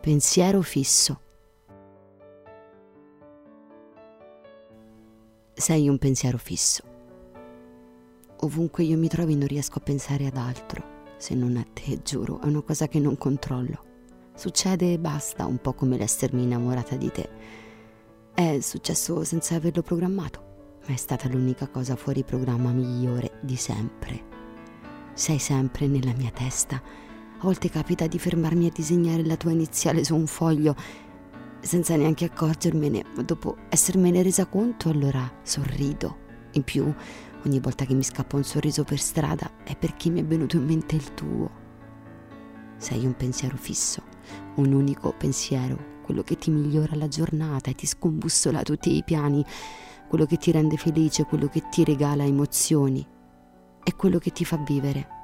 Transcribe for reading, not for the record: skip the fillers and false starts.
Pensiero fisso. Sei un pensiero fisso. Ovunque io mi trovi non riesco a pensare ad altro se non a te, giuro, è una cosa che non controllo. Succede e basta, un po' come l'essermi innamorata di te. È successo senza averlo programmato, ma è stata l'unica cosa fuori programma migliore di sempre. Sei sempre nella mia testa. A volte capita di fermarmi a disegnare la tua iniziale su un foglio senza neanche accorgermene, ma dopo essermene resa conto allora sorrido. In più, ogni volta che mi scappa un sorriso per strada è perché mi è venuto in mente il tuo. Sei un pensiero fisso, un unico pensiero, quello che ti migliora la giornata e ti scombussola tutti i piani, quello che ti rende felice, quello che ti regala emozioni, è quello che ti fa vivere.